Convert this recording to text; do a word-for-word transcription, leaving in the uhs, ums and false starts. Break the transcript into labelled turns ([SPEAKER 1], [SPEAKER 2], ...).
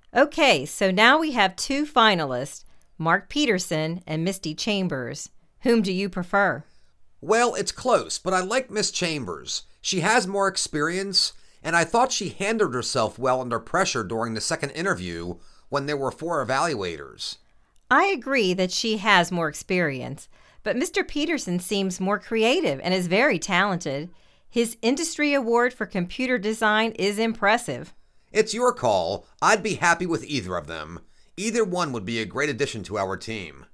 [SPEAKER 1] Okay, so now we have two finalists, Mark Peterson and Misty Chambers. Whom do you prefer?
[SPEAKER 2] Well, it's close, but I like Miss Chambers. She has more experience, and I thought she handled herself well under pressure during the second interview when there were four evaluators.
[SPEAKER 1] I agree that she has more experience, but Mister Peterson seems more creative and is very talented. His industry award for computer design is impressive.
[SPEAKER 2] It's your call. I'd be happy with either of them. Either one would be a great addition to our team.